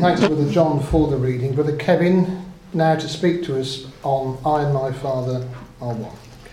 Thanks, Brother John, for the reading. Brother Kevin, now to speak to us on I and my Father are one.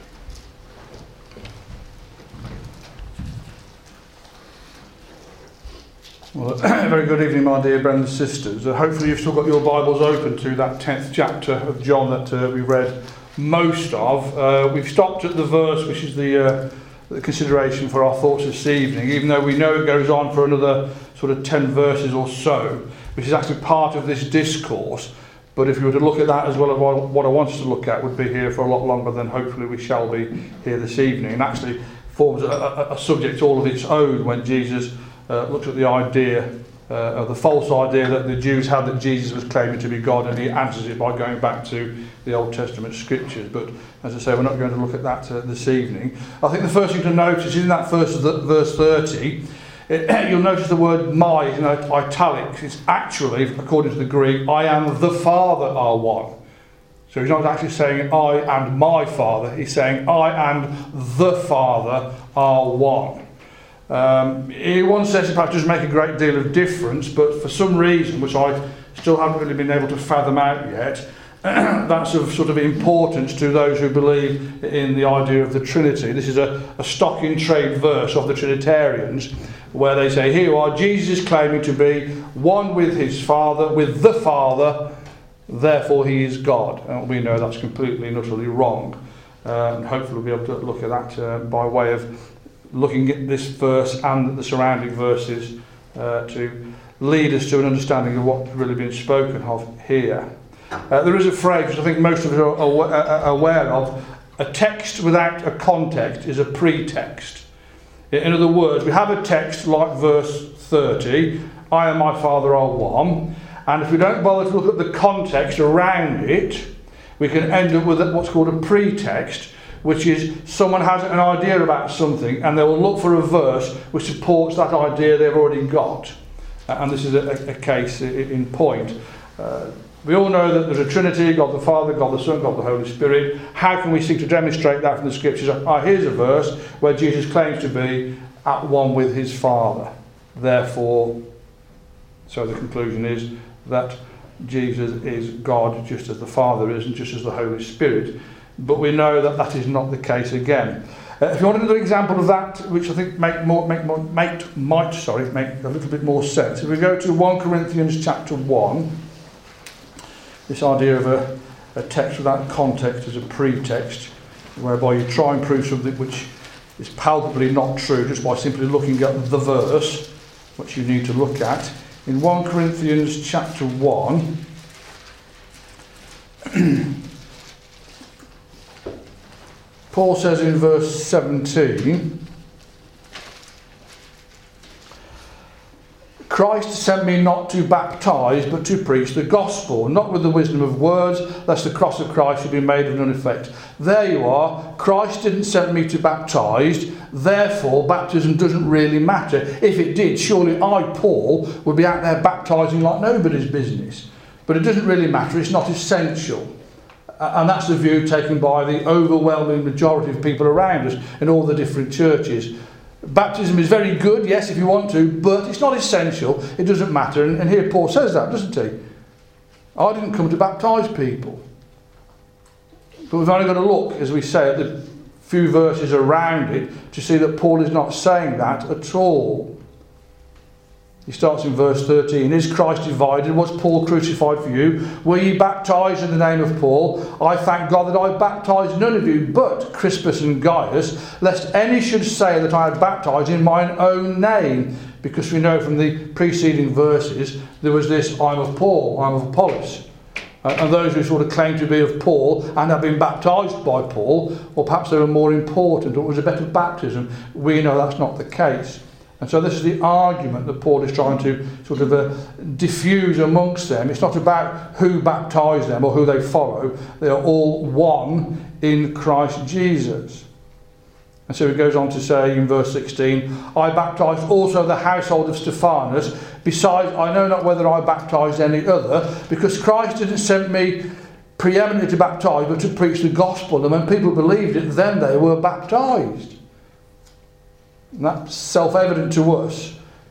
Well, very good evening, my dear brothers and sisters. Hopefully you've still got your Bibles open to that 10th chapter of John that we read most of. We've stopped at the verse which is the consideration for our thoughts this evening, even though we know it goes on for another sort of 10 verses or so, which is actually part of this discourse. But if you were to look at that as well as what I want us to look at, would be here for a lot longer than hopefully we shall be here this evening, and actually forms a subject all of its own when Jesus looked at the idea, the false idea that the Jews had that Jesus was claiming to be God, and he answers it by going back to the Old Testament scriptures. But as I say, we're not going to look at that this evening. I think the first thing to notice is in that verse 30, you'll notice the word my in italics. It's actually, according to the Greek, I and the Father are one. So he's not actually saying I and my Father, he's saying I and the Father are one. In one sense it perhaps doesn't make a great deal of difference, but for some reason, which I still haven't really been able to fathom out yet, that's of sort of importance to those who believe in the idea of the Trinity. This is a stock-in-trade verse of the Trinitarians, where they say, here you are, Jesus is claiming to be one with his Father, with the Father, therefore he is God. And we know that's completely and utterly wrong. And hopefully we'll be able to look at that by way of looking at this verse and the surrounding verses to lead us to an understanding of what's really been spoken of here. There is a phrase which I think most of us are aware of: a text without a context is a pretext. In other words, we have a text like verse 30, I and my Father are one, and if we don't bother to look at the context around it, we can end up with what's called a pretext, which is someone has an idea about something and they will look for a verse which supports that idea they've already got. And this is a case in point. We all know that there's a Trinity, God the Father, God the Son, God the Holy Spirit. How can we seek to demonstrate that from the Scriptures? Here's a verse where Jesus claims to be at one with his Father. Therefore, so the conclusion is that Jesus is God just as the Father is and just as the Holy Spirit. But we know that that is not the case again. If you want another example of that, which I think might make a little bit more sense, if we go to 1 Corinthians chapter 1, this idea of a text without context as a pretext, whereby you try and prove something which is palpably not true just by simply looking at the verse, which you need to look at. In 1 Corinthians chapter 1, Paul says in verse 17, Christ sent me not to baptize, but to preach the gospel, not with the wisdom of words, lest the cross of Christ should be made of none effect. There you are. Christ didn't send me to baptize, therefore baptism doesn't really matter. If it did, surely I, Paul, would be out there baptizing like nobody's business. But it doesn't really matter. It's not essential. And that's the view taken by the overwhelming majority of people around us in all the different churches. Baptism is very good, yes, if you want to, but it's not essential. It doesn't matter. And here Paul says that, doesn't he? I didn't come to baptise people. But we've only got to look, as we say, at the few verses around it to see that Paul is not saying that at all. He starts in verse 13. Is Christ divided? Was Paul crucified for you? Were ye baptized in the name of Paul? I thank God that I baptized none of you but Crispus and Gaius, lest any should say that I had baptized in mine own name. Because we know from the preceding verses there was this, I'm of Paul, I'm of Apollos. And those who sort of claim to be of Paul and have been baptized by Paul, or perhaps they were more important, or it was a better baptism, we know that's not the case. And so this is the argument that Paul is trying to sort of diffuse amongst them. It's not about who baptised them or who they follow. They are all one in Christ Jesus. And so he goes on to say in verse 16, I baptised also the household of Stephanus. Besides, I know not whether I baptised any other, because Christ didn't send me preeminently to baptise, but to preach the gospel. And when people believed it, then they were baptised. And that's self-evident to us.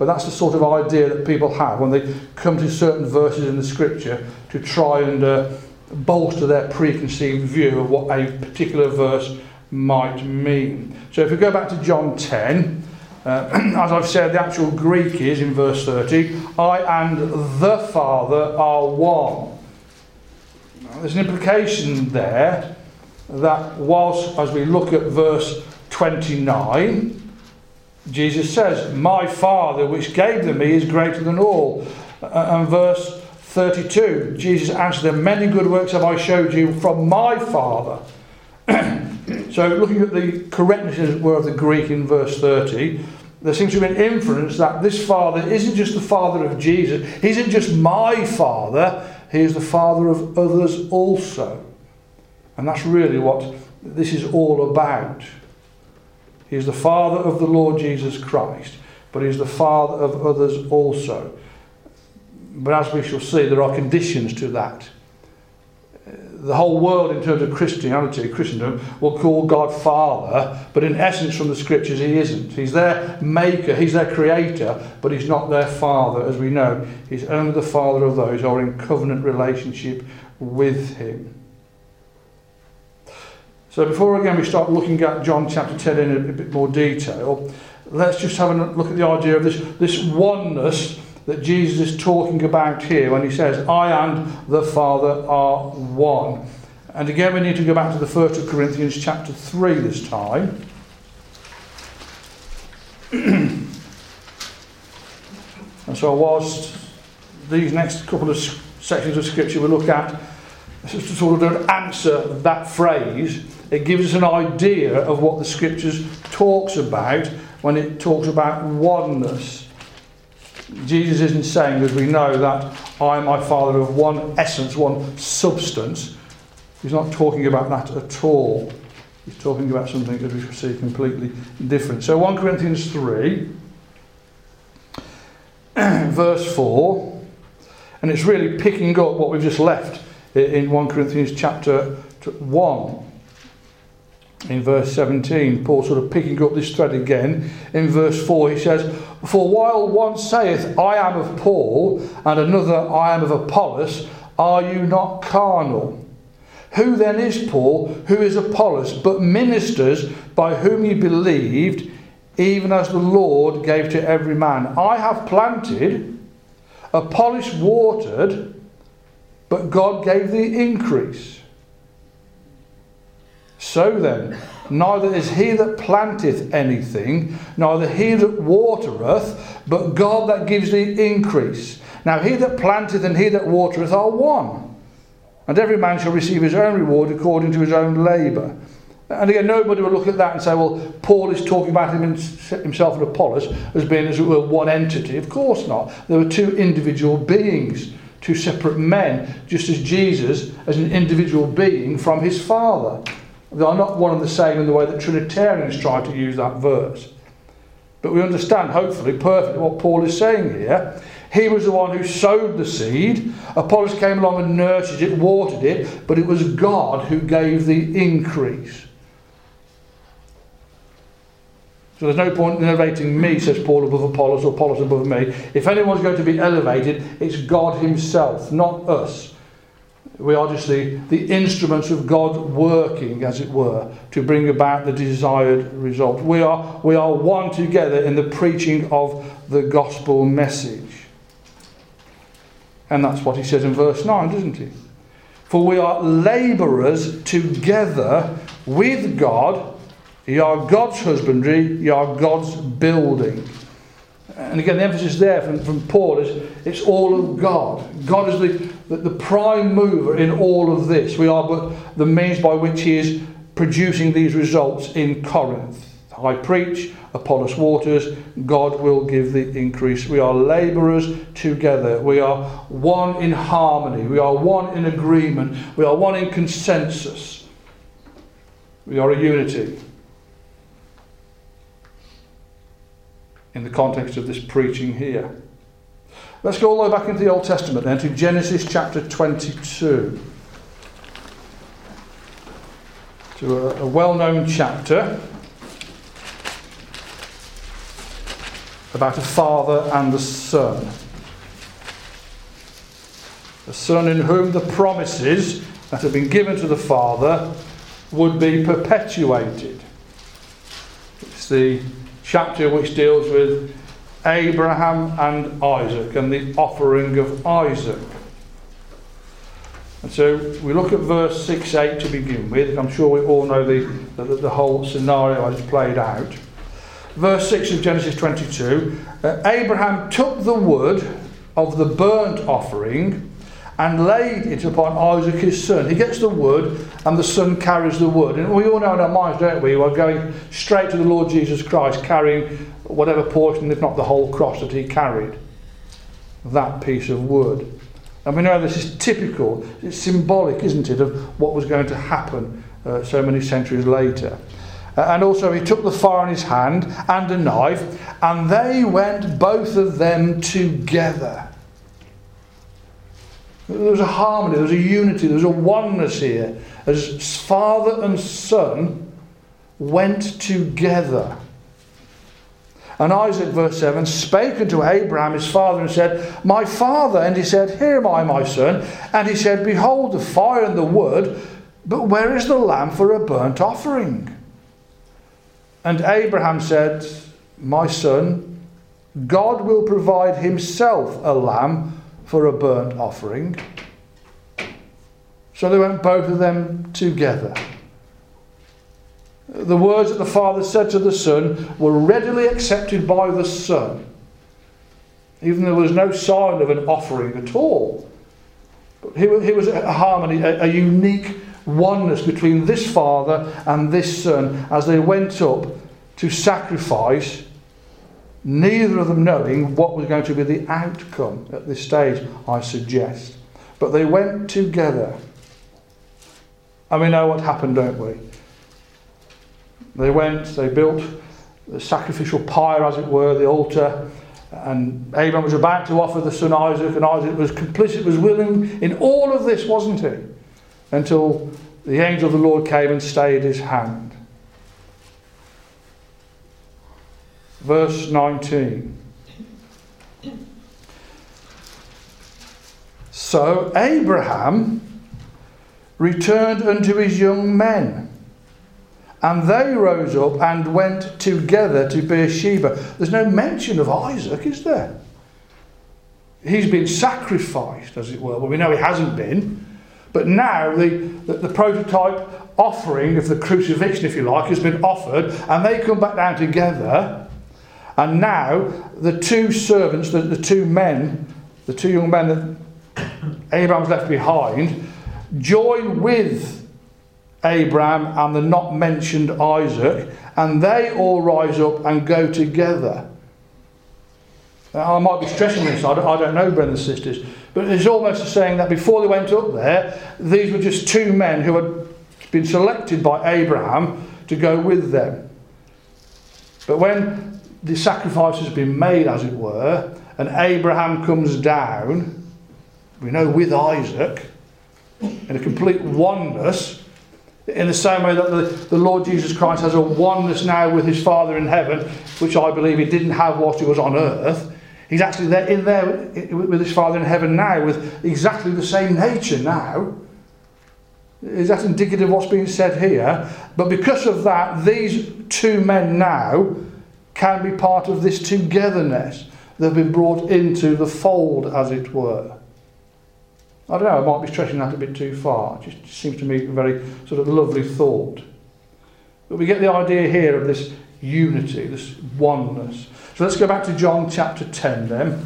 but that's the sort of idea that people have when they come to certain verses in the scripture to try and bolster their preconceived view of what a particular verse might mean. So if we go back to John 10, as I've said, the actual Greek is, in verse 30, I and the Father are one. Now, there's an implication there that whilst, as we look at verse 29, Jesus says, my Father which gave them me is greater than all. And verse 32, Jesus answered them, many good works have I showed you from my Father. So looking at the correctness, as it were, of the Greek in verse 30, there seems to be an inference that this Father isn't just the Father of Jesus. He isn't just my Father. He is the Father of others also. And that's really what this is all about. He is the Father of the Lord Jesus Christ, but he is the Father of others also. But as we shall see, there are conditions to that. The whole world, in terms of Christendom, will call God Father, but in essence from the scriptures he isn't. He's their maker, he's their creator, but he's not their Father, as we know. He's only the Father of those who are in covenant relationship with him. So before again we start looking at John chapter 10 in a bit more detail, let's just have a look at the idea of this oneness that Jesus is talking about here when he says, I and the Father are one. And again we need to go back to the 1st of Corinthians chapter 3 this time. And so whilst these next couple of sections of scripture we look at, just to sort of answer that phrase, it gives us an idea of what the scriptures talks about when it talks about oneness. Jesus isn't saying, as we know, that I and my Father are of one essence, one substance. He's not talking about that at all. He's talking about something, as we shall see, completely different. So 1 Corinthians 3, verse 4, and it's really picking up what we've just left in 1 Corinthians chapter 1. In verse 17, Paul sort of picking up this thread again. In verse 4 he says, for while one saith, I am of Paul, and another, I am of Apollos, are you not carnal? Who then is Paul? Who is Apollos? But ministers by whom ye believed, even as the Lord gave to every man. I have planted, Apollos watered, but God gave the increase. So then, neither is he that planteth anything, neither he that watereth, but God that gives the increase. Now he that planteth and he that watereth are one, and every man shall receive his own reward according to his own labour. And again, nobody will look at that and say, well, Paul is talking about himself and Apollos as being, as it were, one entity. Of course not. There were two individual beings, two separate men, just as Jesus as an individual being from his Father. They are not one and the same in the way that Trinitarians try to use that verse. But we understand, hopefully, perfectly what Paul is saying here. He was the one who sowed the seed. Apollos came along and nurtured it, watered it, but it was God who gave the increase. So there's no point in elevating me, says Paul, above Apollos, or Apollos above me. If anyone's going to be elevated, it's God himself, not us. We are just the instruments of God working, as it were, to bring about the desired result. We are one together in the preaching of the gospel message. And that's what he says in verse 9, doesn't he? For we are labourers together with God. Ye are God's husbandry, ye are God's building. And again, the emphasis there from Paul is it's all of God. God is the prime mover in all of this. We are but the means by which he is producing these results in Corinth. I preach, Apollos waters, God will give the increase. We are labourers together. We are one in harmony. We are one in agreement. We are one in consensus. We are a unity. In the context of this preaching here. Let's go all the way back into the Old Testament then to Genesis chapter 22. To a well-known chapter. about a father and a son. A son in whom the promises that have been given to the father would be perpetuated. It's the chapter which deals with Abraham and Isaac and the offering of Isaac. And so we look at verse 6-8 to begin with. I'm sure we all know the whole scenario as it's played out. Verse 6 of Genesis 22, Abraham took the wood of the burnt offering and laid it upon Isaac his son. He gets the wood and the son carries the wood. And we all know in our minds, don't we? We're going straight to the Lord Jesus Christ, carrying whatever portion, if not the whole cross that he carried. That piece of wood. And we know this is typical, it's symbolic, isn't it, of what was going to happen so many centuries later. And also he took the fire in his hand and a knife, and they went both of them together. There was a harmony, there was a unity, there was a oneness here, as father and son went together. And Isaac, verse 7, spake unto Abraham his father and said, My father. And he said, Here am I, my son. And he said, Behold the fire and the wood, but where is the lamb for a burnt offering? And Abraham said, My son, God will provide himself a lamb for a burnt offering. So they went both of them together. The words that the father said to the son were readily accepted by the son, even though there was no sign of an offering at all. But here was a harmony, a unique oneness between this father and this son as they went up to sacrifice, neither of them knowing what was going to be the outcome at this stage, I suggest. But they went together. And we know what happened, don't we? They went, they built the sacrificial pyre, as it were, the altar, and Abraham was about to offer the son Isaac, and Isaac was complicit, was willing in all of this, wasn't he? Until the angel of the Lord came and stayed his hand. Verse 19. So Abraham returned unto his young men, and they rose up and went together to Beersheba. There's no mention of Isaac, is there? He's been sacrificed, as it were. Well, we know he hasn't been. But now the prototype offering of the crucifixion, if you like, has been offered. And they come back down together. And now the two servants, the two men, the two young men that Abraham's left behind, join with Abraham and the not mentioned Isaac, and they all rise up and go together. Now, I might be stressing this, I don't know, brothers and sisters, but it's almost saying that before they went up there, these were just two men who had been selected by Abraham to go with them. But when the sacrifice has been made, as it were, and Abraham comes down, we know with Isaac, in a complete oneness, in the same way that the Lord Jesus Christ has a oneness now with his Father in heaven, which I believe he didn't have whilst he was on earth. He's actually there with his Father in heaven now, with exactly the same nature now. Is that indicative of what's being said here? But because of that, these two men now can be part of this togetherness. They've been brought into the fold, as it were. I don't know, I might be stretching that a bit too far. It just seems to me a very sort of lovely thought. But we get the idea here of this unity, this oneness. So let's go back to John chapter 10 then,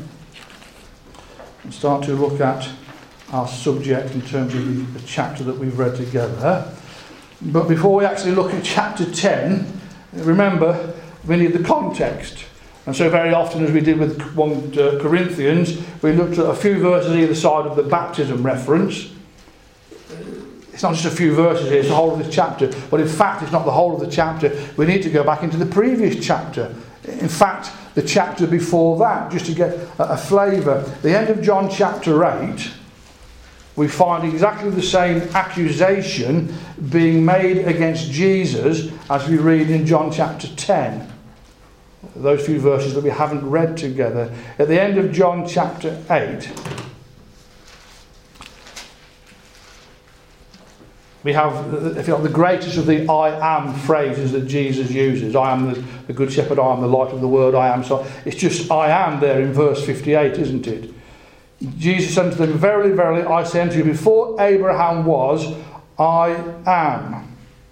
and start to look at our subject in terms of the chapter that we've read together. But before we actually look at chapter 10, remember, we need the context. And so very often, as we did with 1 Corinthians, we looked at a few verses either side of the baptism reference. It's not just a few verses here, it's the whole of this chapter. But in fact, it's not the whole of the chapter. We need to go back into the previous chapter. In fact, the chapter before that, just to get a flavour. The end of John chapter 8, we find exactly the same accusation being made against Jesus as we read in John chapter 10. those few verses that we haven't read together. At the end of John chapter 8, we have, if you like, the greatest of the I am phrases that Jesus uses. I am the good shepherd, I am the light of the world, I am. So it's just I am there in verse 58, isn't it? Jesus said unto them, verily, verily, I say unto you, before Abraham was, I am.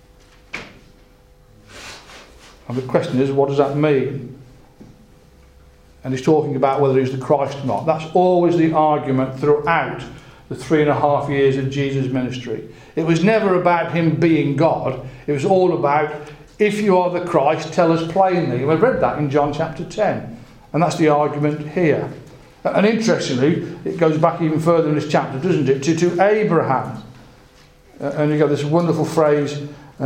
And the question is, what does that mean? And he's talking about whether he's the Christ or not. That's always the argument throughout the 3.5 years of Jesus' ministry. It was never about him being God. It was all about, if you are the Christ, tell us plainly. We've read that in John chapter 10. And that's the argument here. And interestingly, it goes back even further in this chapter, doesn't it? To Abraham. And you got this wonderful phrase,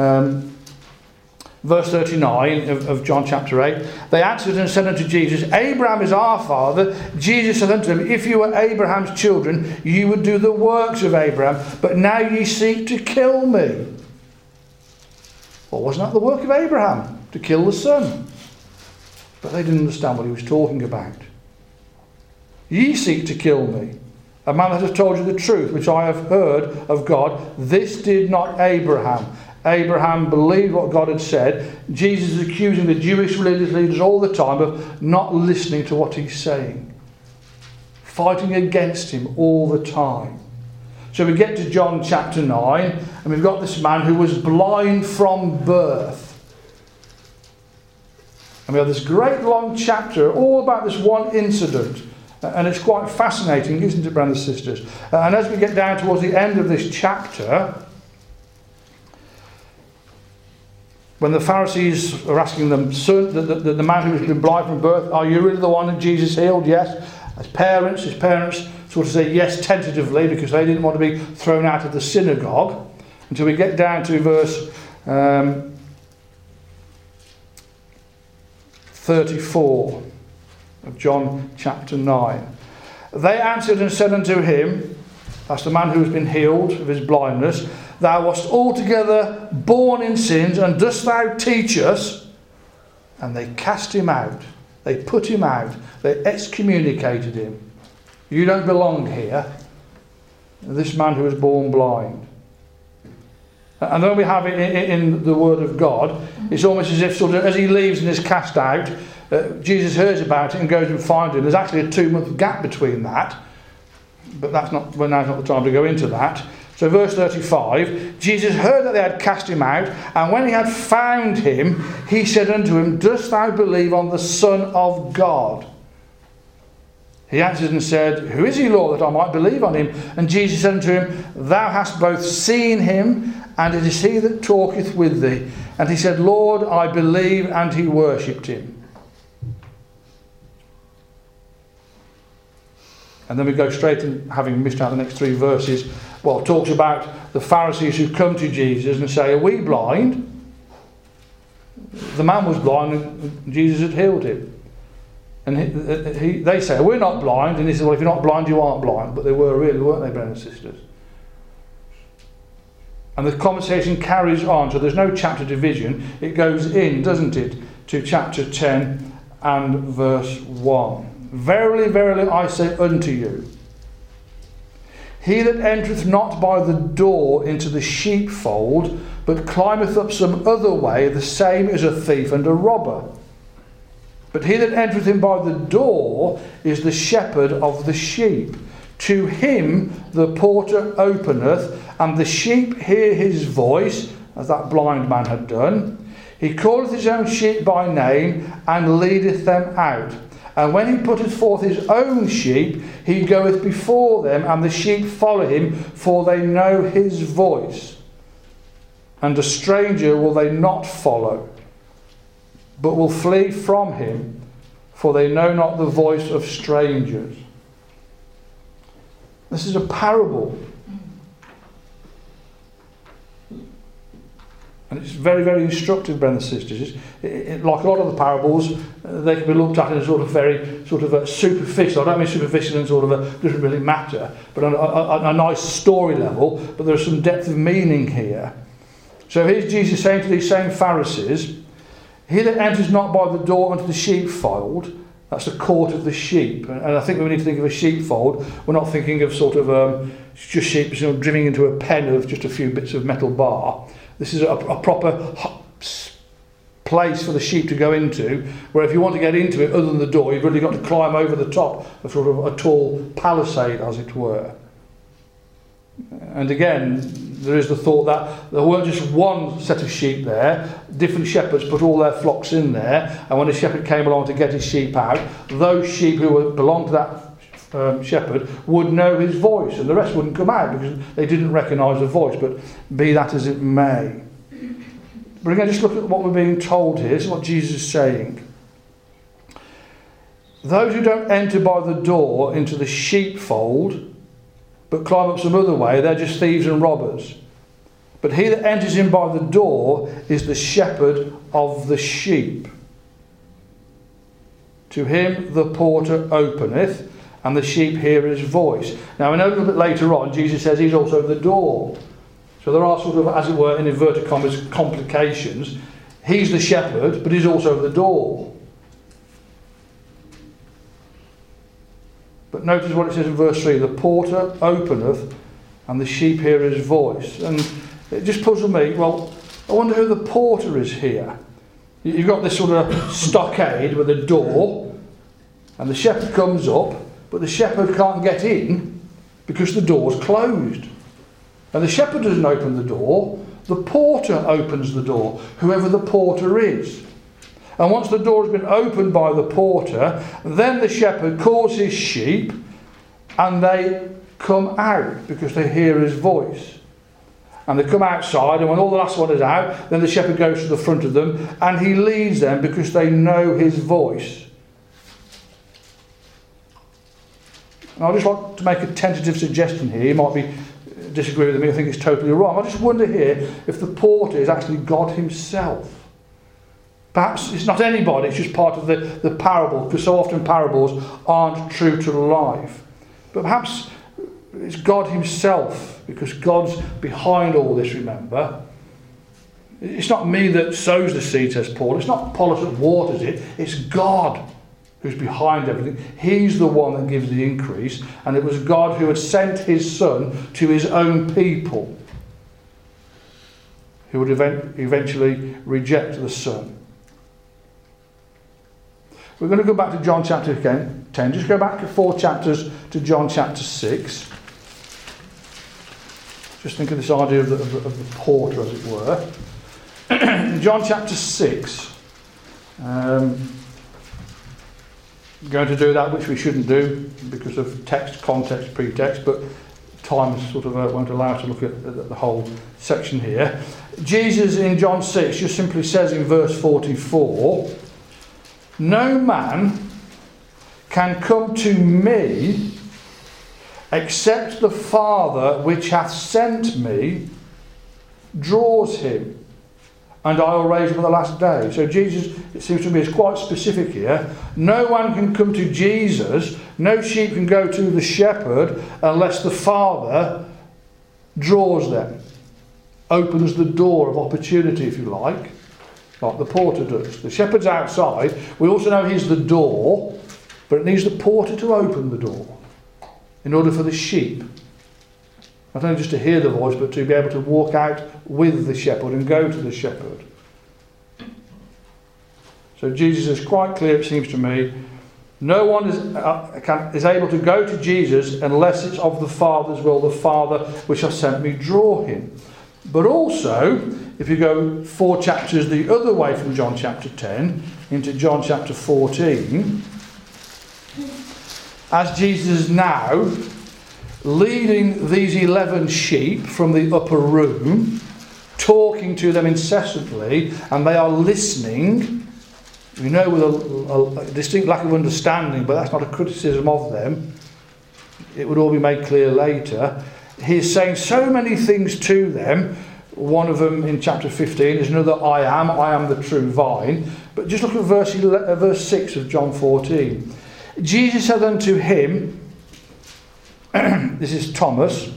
verse 39 of John chapter 8. They answered and said unto Jesus, Abraham is our father. Jesus said unto them, if you were Abraham's children, you would do the works of Abraham. But now ye seek to kill me. Well, wasn't that the work of Abraham? To kill the son. But they didn't understand what he was talking about. Ye seek to kill me, a man that has told you the truth, which I have heard of God. This did not Abraham. Abraham believed what God had said. Jesus is accusing the Jewish religious leaders all the time of not listening to what he's saying. Fighting against him all the time. So we get to John chapter 9, and we've got this man who was blind from birth. And we have this great long chapter all about this one incident. And it's quite fascinating, isn't it, brothers and sisters? And as we get down towards the end of this chapter, when the Pharisees are asking them, son, the man who has been blind from birth, are you really the one that Jesus healed? Yes. His parents sort of say yes tentatively, because they didn't want to be thrown out of the synagogue, until we get down to verse 34 of John chapter 9. They answered and said unto him, that's the man who has been healed of his blindness, thou wast altogether born in sins, and dost thou teach us? And they cast him out. They put him out. They excommunicated him. You don't belong here. This man who was born blind. And then we have it in the Word of God. It's almost as if, sort of, as he leaves and is cast out, Jesus hears about it and goes and finds him. There's actually a 2-month gap between that. But now's not the time to go into that. So verse 35, Jesus heard that they had cast him out, and when he had found him, he said unto him, dost thou believe on the Son of God? He answered and said, who is he, Lord, that I might believe on him? And Jesus said unto him, thou hast both seen him, and it is he that talketh with thee. And he said, Lord, I believe, and he worshipped him. And then we go straight in, having missed out the next 3 verses. Well, it talks about the Pharisees who come to Jesus and say, are we blind? The man was blind and Jesus had healed him. And they say, we're not blind. And he says, well, if you're not blind, you aren't blind. But they were really, weren't they, brothers and sisters? And the conversation carries on. So there's no chapter division. It goes in, doesn't it, to chapter 10 and verse 1. Verily, verily, I say unto you, he that entereth not by the door into the sheepfold, but climbeth up some other way, the same is a thief and a robber. But he that entereth in by the door is the shepherd of the sheep. To him the porter openeth, and the sheep hear his voice, as that blind man had done. He calleth his own sheep by name, and leadeth them out. And when he putteth forth his own sheep, he goeth before them, and the sheep follow him, for they know his voice. And a stranger will they not follow, but will flee from him, for they know not the voice of strangers. This is a parable. And it's very, very instructive, brothers and sisters. Like a lot of the parables, they can be looked at in a sort of very superficial. I don't mean superficial and doesn't really matter, but on a nice story level. But there's some depth of meaning here. So here's Jesus saying to these same Pharisees, He that enters not by the door into the sheepfold, that's the court of the sheep. And I think when we need to think of a sheepfold, we're not thinking of sort of just sheep driven into a pen of just a few bits of metal bar. This is a proper place for the sheep to go into, where if you want to get into it other than the door, you've really got to climb over the top of sort of a tall palisade, as it were. And again, there is the thought that there weren't just one set of sheep there. Different shepherds put all their flocks in there, and when a shepherd came along to get his sheep out, those sheep who belonged to that shepherd would know his voice, and the rest wouldn't come out because they didn't recognise the voice. But be that as it may. But again, just look at what we're being told here. This is what Jesus is saying. Those who don't enter by the door into the sheepfold, but climb up some other way, they're just thieves and robbers. But he that enters in by the door is the shepherd of the sheep. To him the porter openeth, and the sheep hear his voice. Now, we know a little bit later on, Jesus says he's also the door. So there are sort of, as it were, in inverted commas, complications. He's the shepherd, but he's also the door. But notice what it says in verse 3. The porter openeth, and the sheep hear his voice. And it just puzzled me. Well, I wonder who the porter is here. You've got this sort of stockade with a door, and the shepherd comes up, but the shepherd can't get in because the door's closed. And the shepherd doesn't open the door, the porter opens the door, whoever the porter is. And once the door has been opened by the porter, then the shepherd calls his sheep, and they come out because they hear his voice. And they come outside, and when all the last one is out, then the shepherd goes to the front of them, and he leads them because they know his voice. And I'd just like to make a tentative suggestion here. You might disagree with me, I think it's totally wrong. I just wonder here if the porter is actually God himself. Perhaps it's not anybody, it's just part of the parable, because so often parables aren't true to life. But perhaps it's God himself, because God's behind all this, remember. It's not me that sows the seed, says Paul. It's not Apollos that waters it. It's God who's behind everything. He's the one that gives the increase. And it was God who had sent his Son to his own people, who would eventually reject the Son. We're going to go back to John chapter 10. Just go back 4 chapters to John chapter 6. Just think of this idea of the porter, as it were. In John chapter 6, we're going to do that which we shouldn't do because of text, context, pretext, but time sort of won't allow us to look at the whole section here. Jesus in John 6 just simply says in verse 44, no man can come to me except the Father which hath sent me draws him, and I will raise him on the last day. So Jesus, it seems to me, is quite specific here. No one can come to Jesus, no sheep can go to the shepherd unless the Father draws them, opens the door of opportunity, if you like the porter does. The shepherd's outside. We also know he's the door, but it needs the porter to open the door in order for the sheep not only just to hear the voice, but to be able to walk out with the shepherd and go to the shepherd. So Jesus is quite clear, it seems to me. No one is able to go to Jesus unless it's of the Father's will. The Father which has sent me draw him. But also, if you go 4 chapters the other way from John chapter 10 into John chapter 14, as Jesus is now leading these 11 sheep from the upper room, talking to them incessantly, and they are listening, we know with a distinct lack of understanding, but that's not a criticism of them. It would all be made clear later. He's saying so many things to them. One of them in chapter 15 is another I am the true vine. But just look at verse 6 of John 14. Jesus said unto him, this is Thomas,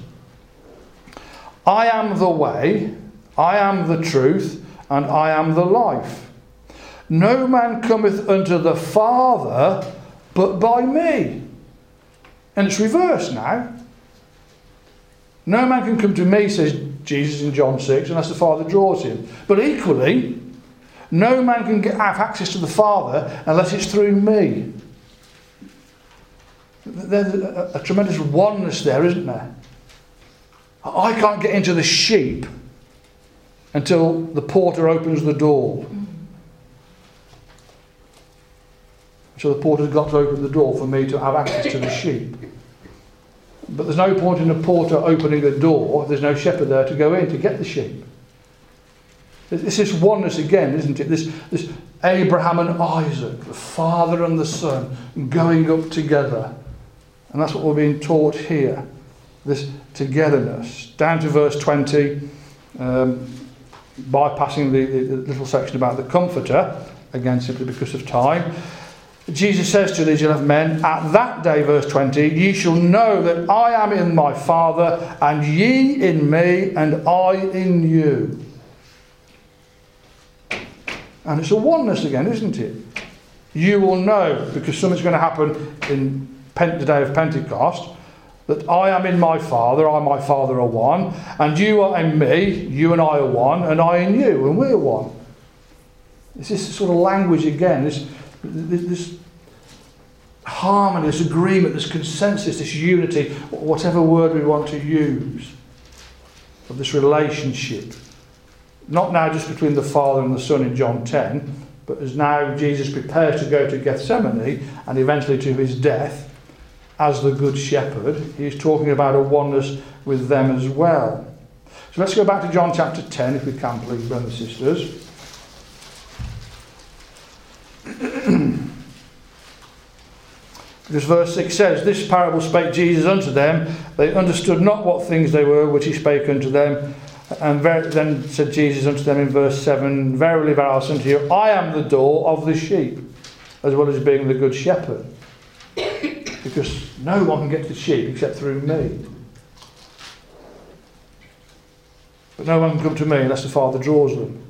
I am the way, I am the truth, and I am the life. no man cometh unto the Father but by me. And it's reversed now. No man can come to me, says Jesus in John 6, unless the Father draws him. But equally, no man can have access to the Father unless it's through me. There's a tremendous oneness there, isn't there? I can't get into the sheep until the porter opens the door. So the porter's got to open the door for me to have access to the sheep. But there's no point in the porter opening the door if there's no shepherd there to go in to get the sheep. It's this oneness again, isn't it? This Abraham and Isaac, the father and the son, going up together. And that's what we're being taught here. This togetherness. Down to verse 20, bypassing the little section about the Comforter, again simply because of time. Jesus says to these 11 men, at that day, verse 20, ye shall know that I am in my Father, and ye in me, and I in you. And it's a oneness again, isn't it? You will know, because something's going to happen in the day of Pentecost, that I am in my Father, I and my Father are one, and you are in me, you and I are one, and I in you, and we're one. It's this sort of language again, this harmony, this agreement, this consensus, this unity, whatever word we want to use, of this relationship. Not now just between the Father and the Son in John 10, but as now Jesus prepares to go to Gethsemane and eventually to his death as the Good Shepherd, he's talking about a oneness with them as well. So let's go back to John chapter 10, if we can, please, brothers and sisters. Because verse 6 says, this parable spake Jesus unto them. They understood not what things they were which he spake unto them. And then said Jesus unto them in verse 7, verily, verily, I say unto you, I am the door of the sheep, as well as being the good shepherd. Because no one can get to the sheep except through me. But no one can come to me unless the Father draws them.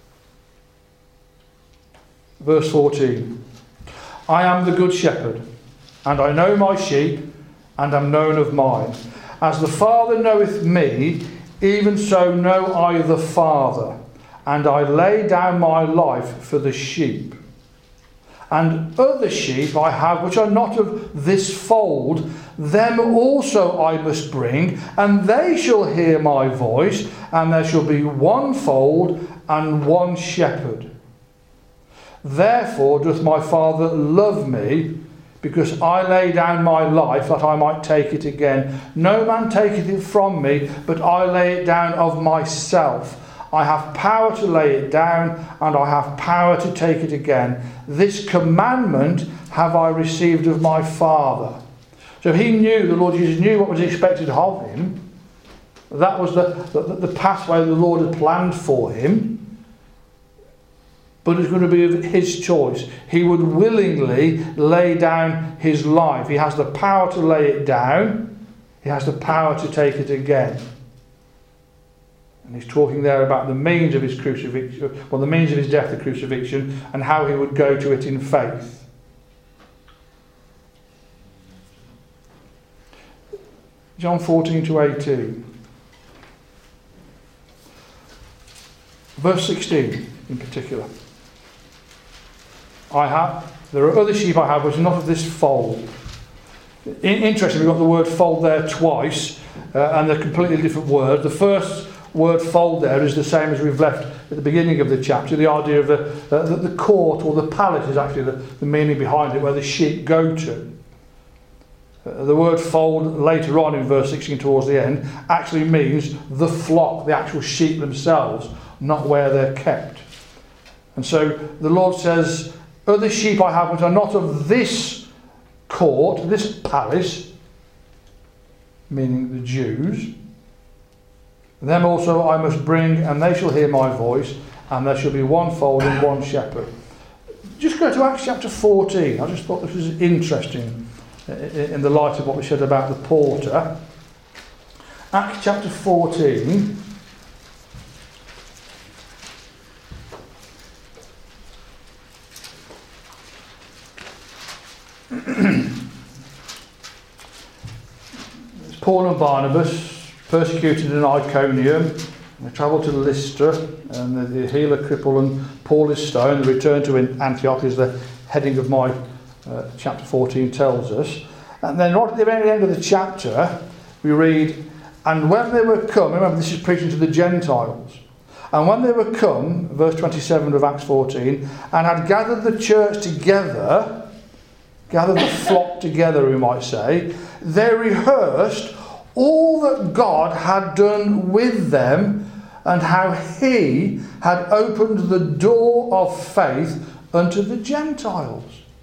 Verse 14, I am the good shepherd, and I know my sheep, and am known of mine. As the Father knoweth me, even so know I the Father, and I lay down my life for the sheep. And other sheep I have which are not of this fold, them also I must bring, and they shall hear my voice, and there shall be one fold and one shepherd. Therefore doth my Father love me, because I lay down my life that I might take it again. No man taketh it from me, but I lay it down of myself. I have power to lay it down, and I have power to take it again. This commandment have I received of my Father. So he knew, the Lord Jesus knew what was expected of him. That was the pathway the Lord had planned for him. But it's going to be of his choice. He would willingly lay down his life. He has the power to lay it down. He has the power to take it again. And he's talking there about the means of his crucifixion, well, the means of his death, the crucifixion, and how he would go to it in faith. John 14 to 18. Verse 16 in particular. There are other sheep I have which are not of this fold. Interesting, we've got the word fold there twice, and they're completely different words. The first word fold there is the same as we've left at the beginning of the chapter. The idea of the court or the palace is actually the meaning behind it, where the sheep go to. The word fold later on in verse 16 towards the end actually means the flock, the actual sheep themselves, not where they're kept. And so the Lord says, other sheep I have which are not of this court, this palace, meaning the Jews, them also I must bring, and they shall hear my voice, and there shall be one fold and one shepherd. Just go to Acts chapter 14. I just thought this was interesting in the light of what we said about the porter. Acts chapter 14. Paul and Barnabas, persecuted in Iconium, they travel to Lystra, and they heal a cripple and Paul is stoned. They return to Antioch, as the heading of my chapter 14 tells us. And then right at the very end of the chapter, we read, and when they were come, remember this is preaching to the Gentiles, and when they were come, verse 27 of Acts 14, and had gathered the church together, gathered the flock together, we might say, they rehearsed all that God had done with them, and how he had opened the door of faith unto the Gentiles.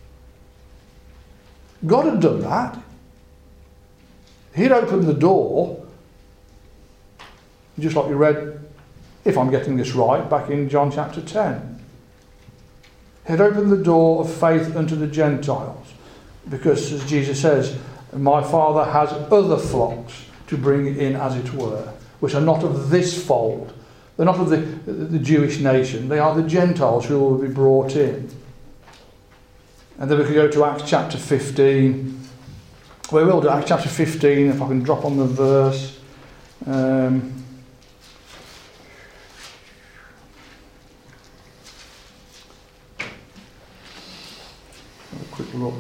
God had done that. He'd opened the door, just like we read, if I'm getting this right, back in John chapter 10. He'd opened the door of faith unto the Gentiles, because, as Jesus says, my Father has other flocks to bring in, as it were, which are not of this fold. They're not of the Jewish nation. They are the Gentiles who will be brought in. And then we could go to Acts chapter 15. We will do Acts chapter 15, if I can drop on the verse. Have a quick look.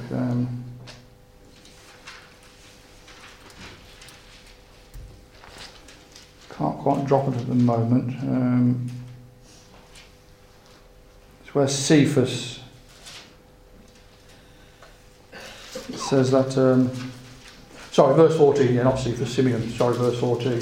Can't quite drop it at the moment. It's where Cephas says that. Verse 14. Yeah, not Cephas, Simeon. Sorry, verse 14.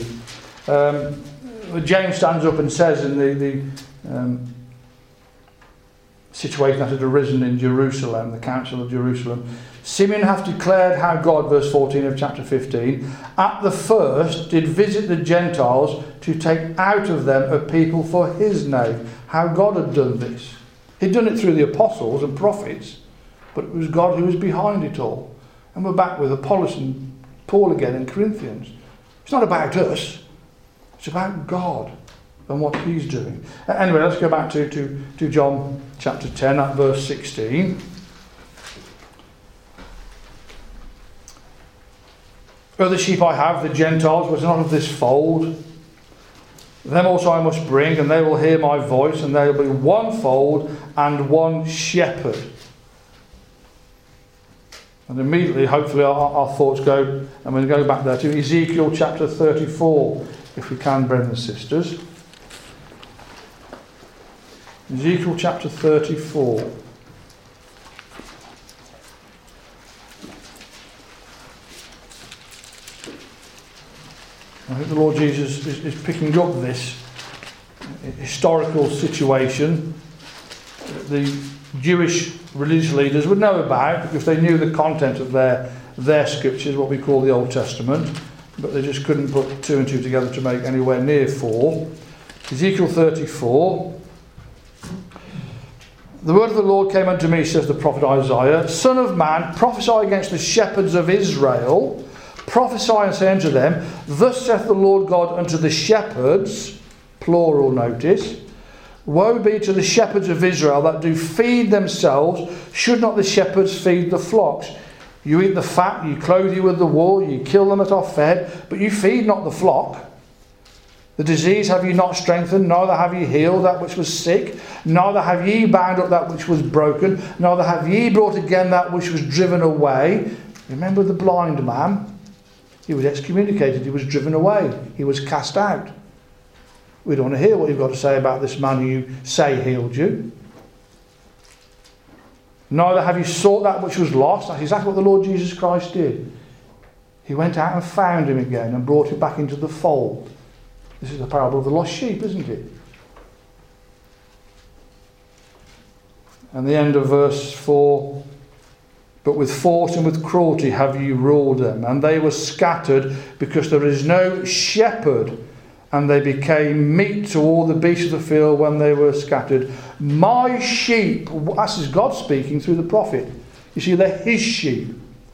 James stands up and says in the situation that had arisen in Jerusalem, the Council of Jerusalem, Simeon hath declared how God, verse 14 of chapter 15, at the first did visit the Gentiles to take out of them a people for his name. How God had done this. He'd done it through the apostles and prophets, but it was God who was behind it all. And we're back with Apollos and Paul again in Corinthians. It's not about us. It's about God and what he's doing. Anyway, let's go back to John chapter 10 at verse 16. Other sheep I have, the Gentiles, which are not of this fold. Them also I must bring, and they will hear my voice, and there will be one fold and one shepherd. And immediately, hopefully, our thoughts go, and we'll go back there to Ezekiel chapter 34, if we can, brothers and sisters. Ezekiel chapter 34. I think the Lord Jesus is picking up this historical situation the Jewish religious leaders would know about, because they knew the content of their scriptures, what we call the Old Testament, but they just couldn't put two and two together to make anywhere near four. Ezekiel 34. The word of the Lord came unto me, says the prophet Isaiah, Son of man, prophesy against the shepherds of Israel. Prophesy and say unto them, Thus saith the Lord God unto the shepherds, plural notice, Woe be to the shepherds of Israel that do feed themselves. Should not the shepherds feed the flocks? You eat the fat, you clothe you with the wool, you kill them that are fed, but you feed not the flock. The disease have ye not strengthened, neither have ye healed that which was sick, neither have ye bound up that which was broken, neither have ye brought again that which was driven away. Remember the blind man? He was excommunicated, he was driven away, he was cast out. We don't want to hear what you've got to say about this man who you say healed you. Neither have you sought that which was lost. That's exactly what the Lord Jesus Christ did. He went out and found him again and brought him back into the fold. This is the parable of the lost sheep, isn't it? And the end of verse 4, But with force and with cruelty have you ruled them, and they were scattered because there is no shepherd, and they became meat to all the beasts of the field when they were scattered. My sheep, this is God speaking through the prophet. You see, they're his sheep.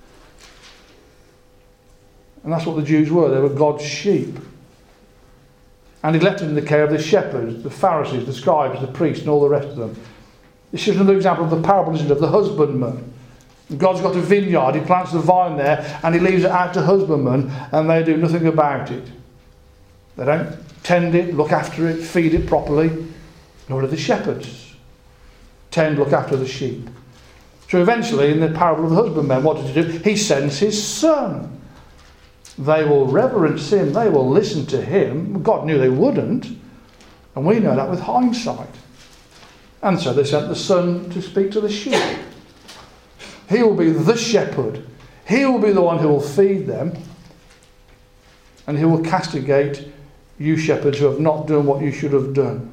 And that's what the Jews were. They were God's sheep. And he left them in the care of the shepherds, the Pharisees, the scribes, the priests, and all the rest of them. This is another example of the parable, isn't it, of the husbandman. God's got a vineyard, he plants the vine there, and he leaves it out to husbandmen, and they do nothing about it. They don't tend it, look after it, feed it properly, nor do the shepherds tend, look after the sheep. So eventually, in the parable of the husbandmen, what does he do? He sends his son. They will reverence him, they will listen to him. God knew they wouldn't, and we know that with hindsight. And so they sent the son to speak to the sheep. He will be the shepherd. He will be the one who will feed them, and he will castigate you shepherds who have not done what you should have done.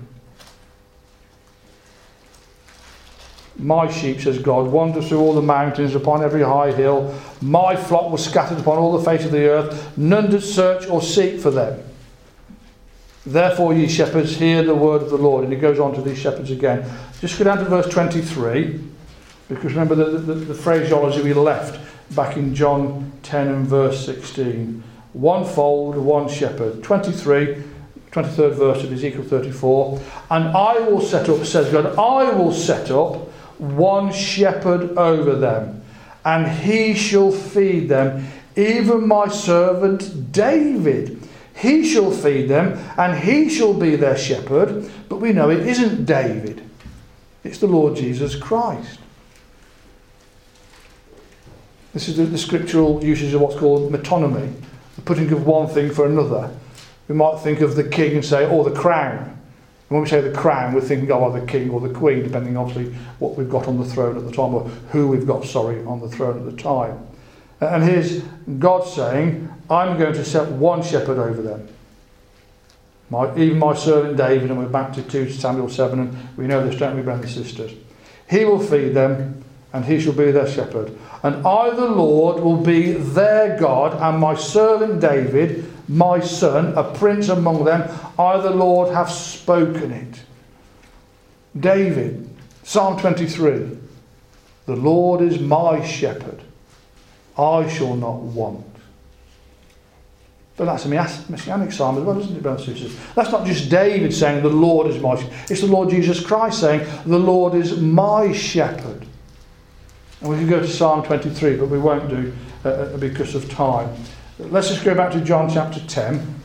My sheep, says God, wander through all the mountains, upon every high hill. My flock was scattered upon all the face of the earth. None did search or seek for them. Therefore, ye shepherds, hear the word of the Lord. And he goes on to these shepherds again. Just go down to verse 23. Because remember the phraseology we left back in John 10 and verse 16. One fold, one shepherd. 23, 23rd verse of Ezekiel 34. And I will set up, says God, I will set up one shepherd over them, and he shall feed them, even my servant David. He shall feed them, and he shall be their shepherd. But we know it isn't David. It's the Lord Jesus Christ. This is the scriptural usage of what's called metonymy, the putting of one thing for another. We might think of the king and say, or the crown. And when we say the crown, we're thinking of the king or the queen, depending obviously what we've got on the throne at the time, or who we've got, on the throne at the time. And here's God saying, I'm going to set one shepherd over them. Even my servant David, and we're back to 2 Samuel 7, and we know this, don't we, brothers and sisters? He will feed them, and he shall be their shepherd. And I, the Lord, will be their God, and my servant David, my son, a prince among them. I, the Lord, have spoken it. David, Psalm 23. The Lord is my shepherd. I shall not want. But that's a messianic psalm as well, isn't it, brothers and sisters? That's not just David saying, the Lord is my shepherd. It's the Lord Jesus Christ saying, the Lord is my shepherd. And we can go to Psalm 23, but we won't do because of time. Let's just go back to John chapter 10.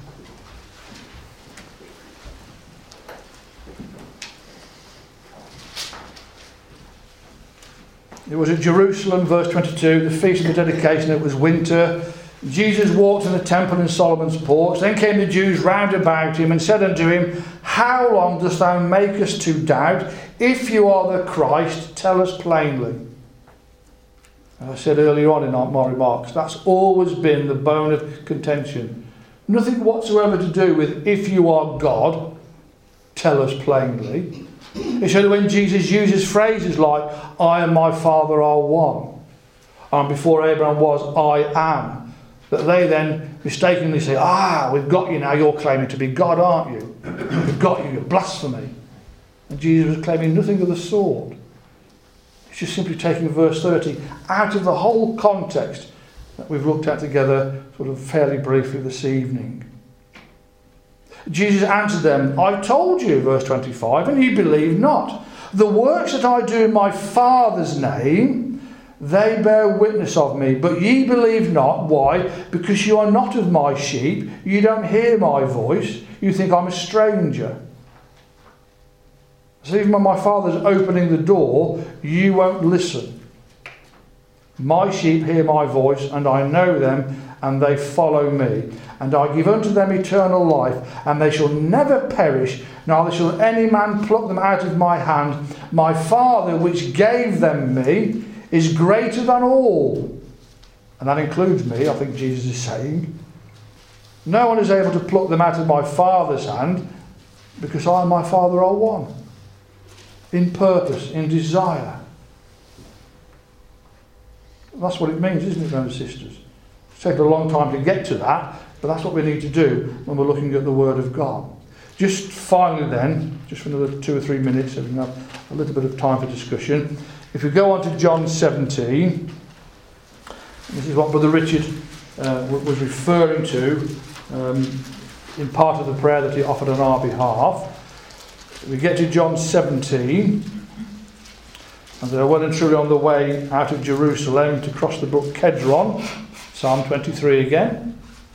It was at Jerusalem, verse 22, the feast of the dedication. It was winter. Jesus walked in the temple in Solomon's porch. Then came the Jews round about him and said unto him, How long dost thou make us to doubt? If you are the Christ, tell us plainly. As I said earlier on in my remarks, that's always been the bone of contention. Nothing whatsoever to do with if you are God, tell us plainly. It's only when Jesus uses phrases like, I and my Father are one, and before Abraham was, I am, that they then mistakenly say, we've got you now, you're claiming to be God, aren't you? We've got you, you're blasphemy. And Jesus was claiming nothing of the sort. It's just simply taking verse 30 out of the whole context that we've looked at together sort of fairly briefly this evening. Jesus answered them, I told you, verse 25, and ye believe not. The works that I do in my Father's name, they bear witness of me, but ye believe not. Why? Because you are not of my sheep. You don't hear my voice. You think I'm a stranger. So even when my Father's opening the door, you won't listen. My sheep hear my voice, and I know them, and they follow me. And I give unto them eternal life, and they shall never perish, neither shall any man pluck them out of my hand. My Father, which gave them me, is greater than all. And that includes me, I think Jesus is saying. No one is able to pluck them out of my Father's hand, because I and my Father are one. In purpose, in desire. That's what it means, isn't it, brothers and sisters? It's taken a long time to get to that, but that's what we need to do when we're looking at the Word of God. Just finally then, just for another 2 or 3 minutes, so we can have a little bit of time for discussion. If we go on to John 17, this is what Brother Richard was referring to in part of the prayer that he offered on our behalf. We get to John 17, And they are well and truly on the way out of Jerusalem to cross the brook Kedron. Psalm 23 again.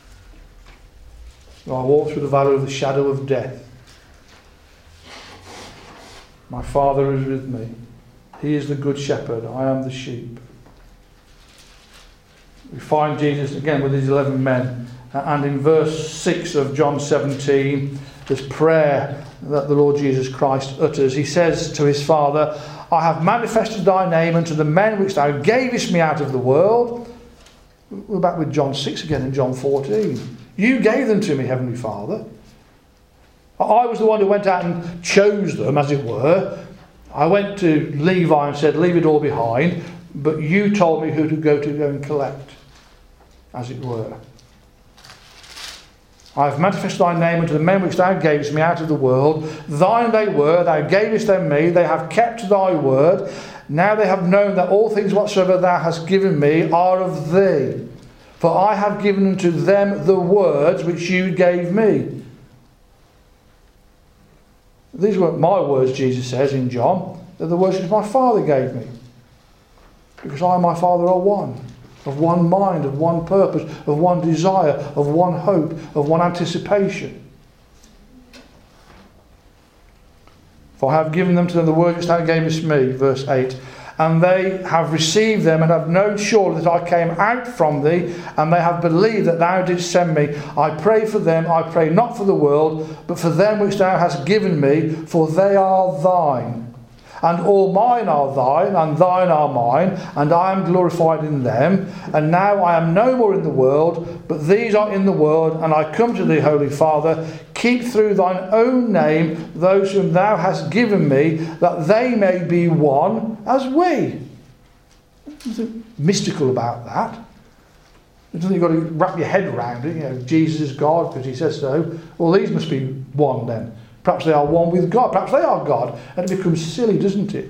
I walk through the valley of the shadow of death. My Father is with me. He is the good shepherd. I am the sheep. We find Jesus again with these 11 men. And in verse 6 of John 17, this prayer that the Lord Jesus Christ utters. He says to his Father, I have manifested thy name unto the men which thou gavest me out of the world. We're back with John 6 again in John 14. You gave them to me, Heavenly Father. I was the one who went out and chose them, as it were. I went to Levi and said, leave it all behind. But you told me who to go and collect, as it were. I have manifested thy name unto the men which thou gavest me out of the world. Thine they were, thou gavest them me. They have kept thy word. Now they have known that all things whatsoever thou hast given me are of thee. For I have given unto them the words which you gave me. These weren't my words, Jesus says in John. They're the words which my Father gave me. Because I and my Father are one. Of one mind, of one purpose, of one desire, of one hope, of one anticipation. For I have given them to them the word which thou gavest me, verse 8. And they have received them and have known surely that I came out from thee, and they have believed that thou didst send me. I pray for them, I pray not for the world, but for them which thou hast given me, for they are thine. And all mine are thine, and thine are mine, and I am glorified in them. And now I am no more in the world, but these are in the world, and I come to thee, Holy Father. Keep through thine own name those whom thou hast given me, that they may be one as we. There's nothing mystical about that. There's nothing you've got to wrap your head around it. You know, Jesus is God because he says so. Well, these must be one then. Perhaps they are one with God. Perhaps they are God. And it becomes silly, doesn't it?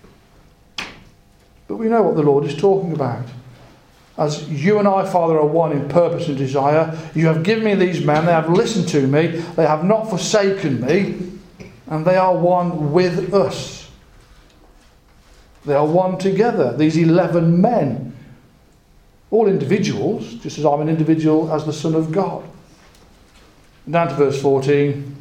But we know what the Lord is talking about. As you and I, Father, are one in purpose and desire, you have given me these men. They have listened to me. They have not forsaken me. And they are one with us. They are one together. These 11 men. All individuals, just as I'm an individual as the Son of God. Down to verse 14.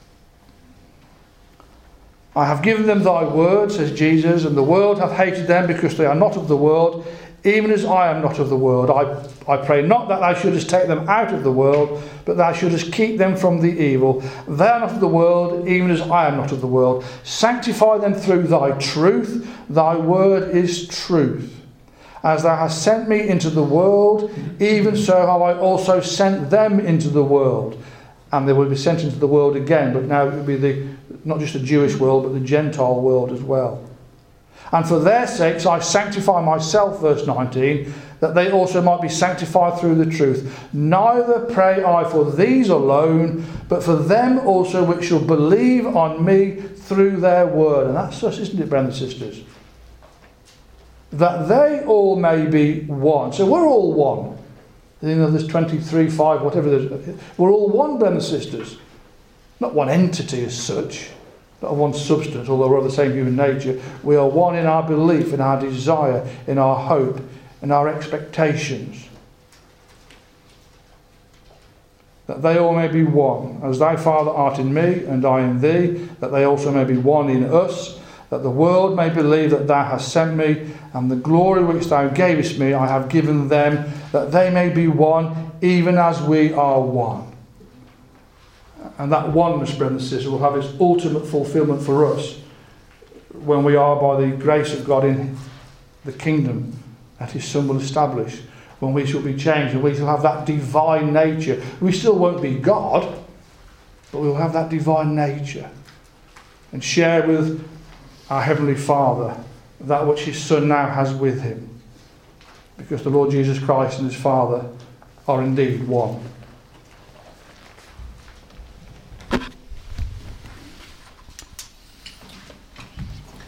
I have given them thy word, says Jesus, and the world hath hated them because they are not of the world, even as I am not of the world. I pray not that thou shouldest take them out of the world, but thou shouldest keep them from the evil. They are not of the world, even as I am not of the world. Sanctify them through thy truth. Thy word is truth. As thou hast sent me into the world, even so have I also sent them into the world. And they will be sent into the world again, but now it will be not just the Jewish world, but the Gentile world as well. And for their sakes I sanctify myself, verse 19, that they also might be sanctified through the truth. Neither pray I for these alone, but for them also which shall believe on me through their word. And that's us, isn't it, brothers and sisters? That they all may be one. So we're all one. You know, there's 23, 5, whatever there's. We're all one, brothers and sisters. Not one entity as such, but one substance, although we're of the same human nature. We are one in our belief, in our desire, in our hope, in our expectations. That they all may be one, as thy Father art in me, and I in thee, that they also may be one in us, that the world may believe that thou hast sent me, and the glory which thou gavest me I have given them, that they may be one, even as we are one. And that oneness, brothers and sisters, will have its ultimate fulfilment for us when we are, by the grace of God, in the kingdom that his Son will establish, when we shall be changed and we shall have that divine nature. We still won't be God, but we'll have that divine nature and share with our Heavenly Father that which his Son now has with him, because the Lord Jesus Christ and his Father are indeed one.